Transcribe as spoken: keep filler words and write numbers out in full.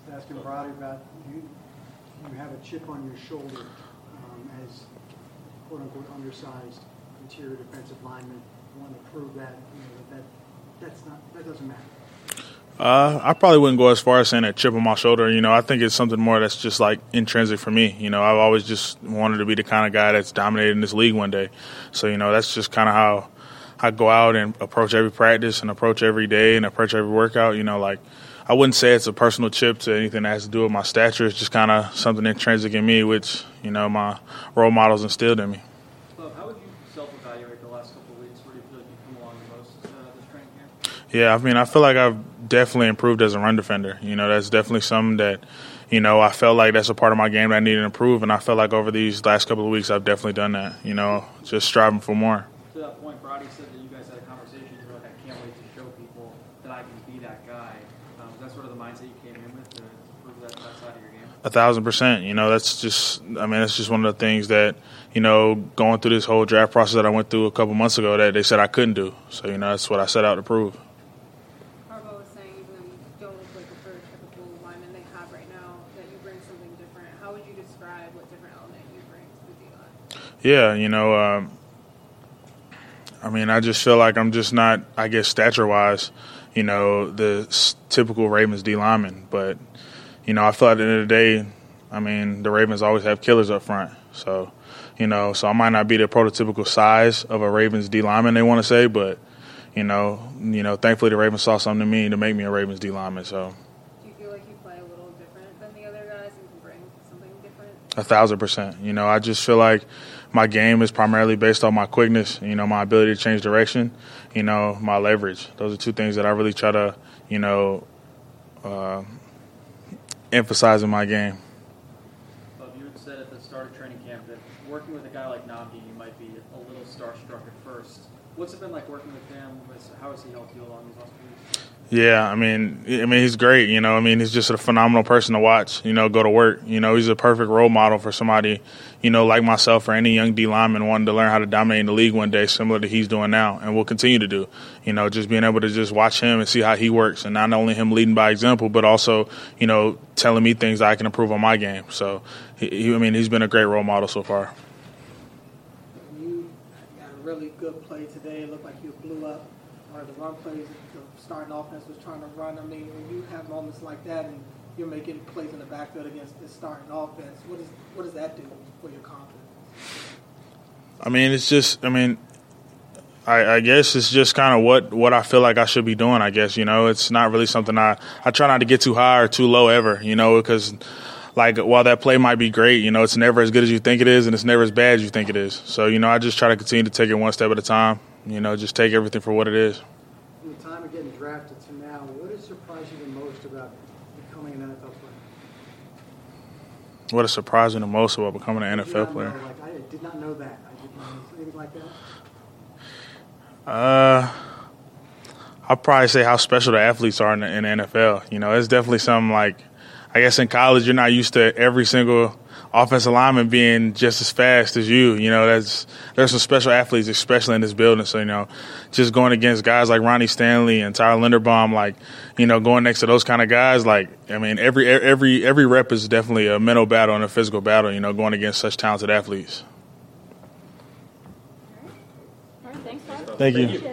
asking Brody about you. You have a chip on your shoulder um, as quote unquote undersized interior defensive lineman. You want to prove that you know that, that that's not that doesn't matter. Uh, I probably wouldn't go as far as saying a chip on my shoulder. You know, I think it's something more that's just like intrinsic for me. You know, I've always just wanted to be the kind of guy that's dominating this league one day. So, you know, that's just kind of how I go out and approach every practice and approach every day and approach every workout. You know, like I wouldn't say it's a personal chip to anything that has to do with my stature. It's just kind of something intrinsic in me, which, you know, my role models instilled in me. Well, how would you self-evaluate the last couple of weeks? Where do you feel like you've come along the most uh, this training camp? Yeah, I mean, I feel like I've definitely improved as a run defender. You know, that's definitely something that, you know, I felt like that's a part of my game that I needed to improve, and I felt like over these last couple of weeks I've definitely done that, you know, just striving for more. To that point, Brody said that you guys had a conversation. You were like, I can't wait to show people that I can be that guy. Um, is that sort of the mindset you came in with to, to prove that, that side of your game? A thousand percent. You know, that's just, I mean, that's just one of the things that, you know, going through this whole draft process that I went through a couple months ago that they said I couldn't do. So, you know, that's what I set out to prove. Harbaugh was saying even though you don't look like the prototypical lineman they have right now, that you bring something different. How would you describe what different element you bring to the D-line? Yeah, you know, um, I mean, I just feel like I'm just not, I guess, stature-wise, you know, the s- typical Ravens D lineman. But, you know, I feel at the end of the day, I mean, the Ravens always have killers up front. So, you know, so I might not be the prototypical size of a Ravens D lineman, they want to say, but, you know, you know, thankfully the Ravens saw something in me to make me a Ravens D lineman. So, Do you feel like you play a little different than the other guys and can bring something different? a thousand percent. You know, I just feel like my game is primarily based on my quickness, you know, my ability to change direction, you know, my leverage. Those are two things that I really try to, you know, uh, emphasize in my game. Well, you had said at the start of training camp that working with a guy like Nnamdi, you might be a little starstruck at first. What's it been like working with him? How has he helped you along these last few weeks? Yeah, I mean, I mean, he's great. You know, I mean, he's just a phenomenal person to watch. You know, go to work. You know, he's a perfect role model for somebody, you know, like myself or any young D lineman wanting to learn how to dominate in the league one day, similar to he's doing now, and will continue to do. You know, just being able to just watch him and see how he works, and not only him leading by example, but also, you know, telling me things that I can improve on my game. So, he, he, I mean, he's been a great role model so far. You got a really good play today. It looked like you blew up. Or the run plays, the starting offense was trying to run. I mean, when you have moments like that and you're making plays in the backfield against this starting offense, what, is, what does that do for your confidence? I mean, it's just, I mean, I, I guess it's just kind of what, what I feel like I should be doing, I guess. You know, it's not really something I, I try not to get too high or too low ever, you know, because, like, while that play might be great, you know, it's never as good as you think it is, and it's never as bad as you think it is. So, you know, I just try to continue to take it one step at a time. You know, just take everything for what it is. From the time of getting drafted to now, what has surprised you the most about becoming an N F L player? What has surprised me the most about becoming an N F L Did player? know, like, I did not know that. I didn't know anything like that. Uh, I'll probably say how special the athletes are in the, in the N F L. You know, it's definitely something like, I guess in college you're not used to every single offensive lineman being just as fast as you. You know, that's there's some special athletes, especially in this building. So, you know, just going against guys like Ronnie Stanley and Tyler Linderbaum, like, you know, going next to those kind of guys, like, I mean, every every every rep is definitely a mental battle and a physical battle, you know, going against such talented athletes. All right, thanks, Bob. Thank you.